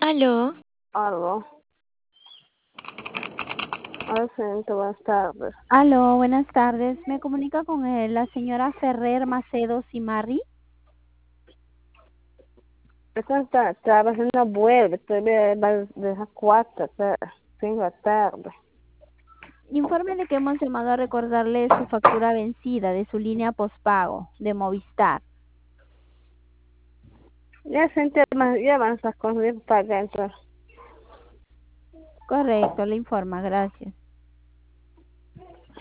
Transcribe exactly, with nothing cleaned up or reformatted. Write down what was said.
Aló, Algo. Hola, señorita, buenas tardes. Aló, buenas tardes. Me comunica con eh, la señora Ferrer Macedo Simarri. Esta está trabajando vuelve, todavía va de las cuatro, cinco de la tarde. Informe de que hemos llamado a recordarle su factura vencida de su línea postpago de Movistar. Ya senté más, ya van esas cosas, ya pagan, entonces. Correcto, le informa, gracias.